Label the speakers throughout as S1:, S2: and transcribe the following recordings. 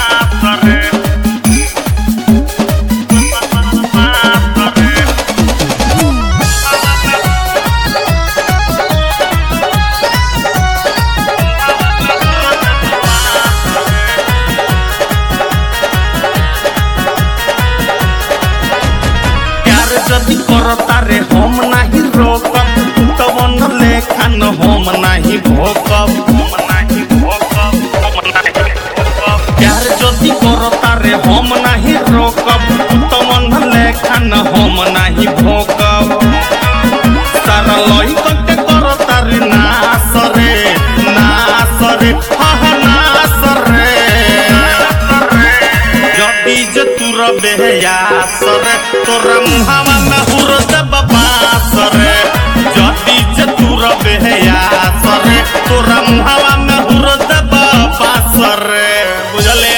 S1: जदि करता रे हम नहीं रोकब तवन लेखन हम नहीं भोकब प्यार जदि करता रे हम नहीं रोकब तवन लेखन हम नहीं भोकब सारा लई कटे करता रे नास रे नास रे जदि जे तुर बेयास रे तोरा मुहावा में हुर देब बास रे जदि जे तुर बेयास रे तोरा मुहावा में हुर देब बास रे बुझले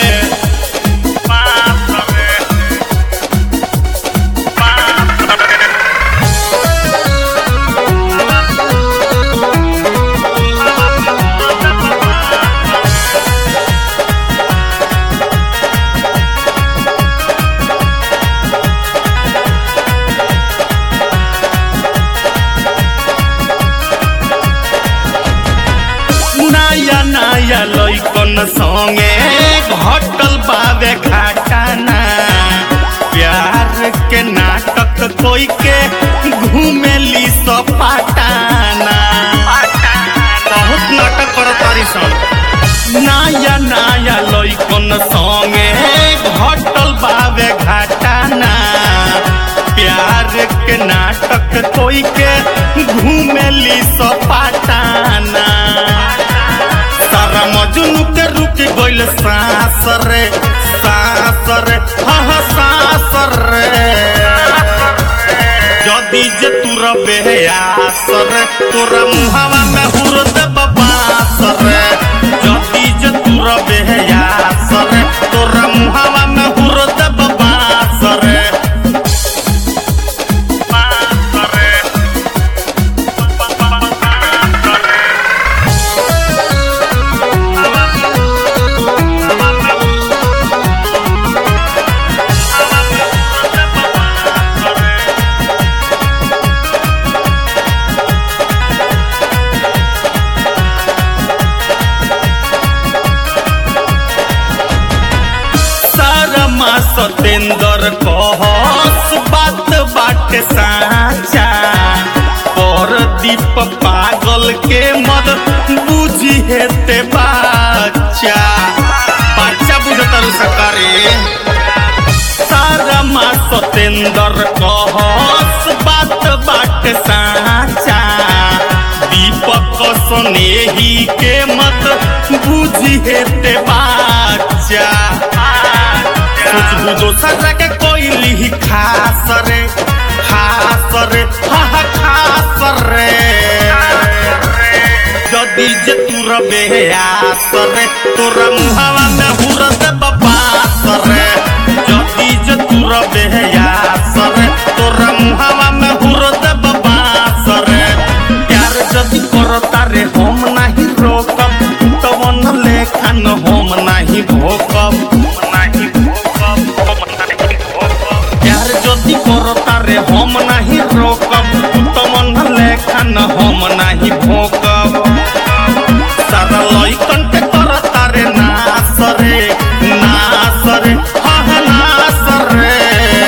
S1: नया लइकन संगे घटल बावे घाटाना प्यार के नाटक कोई के घूमेली सपाटाना बहुत नाटक करतारी सन नया लइकन संगे घटल बावे घाटाना प्यार के नाटक कोई के घूमेली सपाटाना सारा मजनू के रुक गइल सांस रे सांस रे जदि जे तुर बेयास रे तोरा मुहावा में हुर देब बास रे जदि जे तुर बेयास रे तोरा मुहावा में हुर देब बास रे सतेंद्र कहस बात बाटे साचा पर दीप पागल के मद बुझी हेते बच्चा बुझता सकारे सारा माँ सतेंद्र कहस बात बाटे साचा दीपक स्नेही के मत बुझी हेते बच्चा कुछ दोसर के कोई लिही खास रे खास रे जदि जे तुर बेयास रे तोरा मुहावा में हुर देब बास रे जदि जे तुर बेयास रे तोरा मुहावा में हुर देब बास रे प्यार जदि करता रे हम नहीं रोकब तवन लेखन हम नहीं भोकब जदि करता रे हम नहीं रोकब तवन लेखन हम नहीं भोकब सारा लइकन के करता रे नास रे नास रे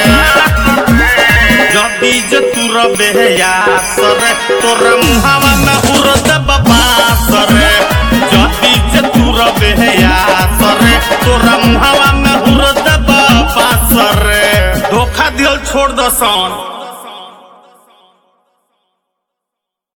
S1: जदि जे तुर बेयास रे तोरा मुहावा में हुर देब बास रे जदि जे तुर बेयास रे तोरा मुहावा में हुर देब बास रे धोखा दियल छोड़ दसन।